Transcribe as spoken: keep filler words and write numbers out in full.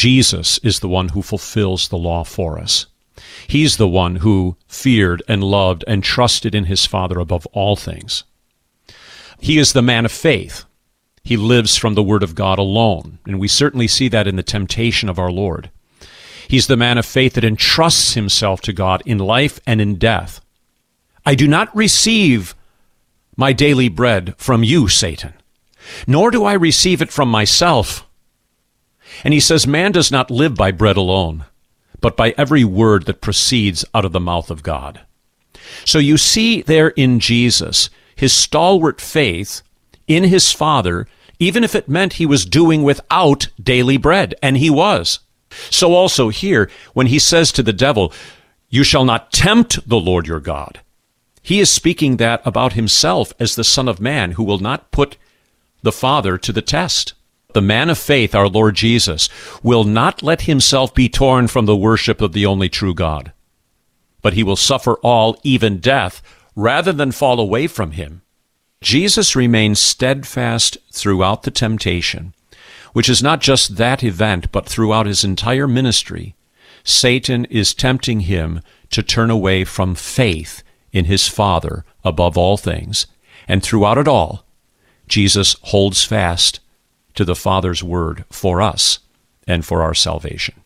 Jesus is the one who fulfills the law for us. He's the one who feared and loved and trusted in his Father above all things. He is the man of faith. He lives from the Word of God alone, and we certainly see that in the temptation of our Lord. He's the man of faith that entrusts himself to God in life and in death. I do not receive my daily bread from you, Satan, nor do I receive it from myself. And he says, man does not live by bread alone, but by every word that proceeds out of the mouth of God. So you see there in Jesus his stalwart faith in his Father, even if it meant he was doing without daily bread, and he was. So also here, when he says to the devil, you shall not tempt the Lord your God, he is speaking that about himself as the Son of Man who will not put the Father to the test. The man of faith, our Lord Jesus, will not let himself be torn from the worship of the only true God, but he will suffer all, even death, rather than fall away from him. Jesus remains steadfast throughout the temptation, which is not just that event, but throughout his entire ministry. Satan is tempting him to turn away from faith in his Father above all things. And throughout it all, Jesus holds fast to the Father's word for us and for our salvation.